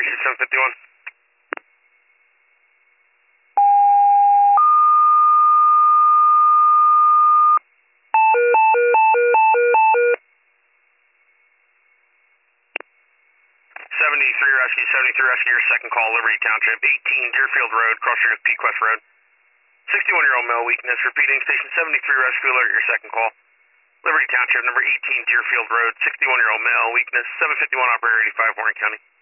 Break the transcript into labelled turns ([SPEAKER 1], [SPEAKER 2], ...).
[SPEAKER 1] Rescue 751. 73 Rescue, 73 Rescue, your second call, Liberty Township, 18 Deerfield Road, cross street of Pequest Road. 61-year-old male weakness, repeating, station 73 Rescue Alert, your second call. Liberty Township, number 18 Deerfield Road, 61-year-old male weakness, 751 operator 85, Warren County.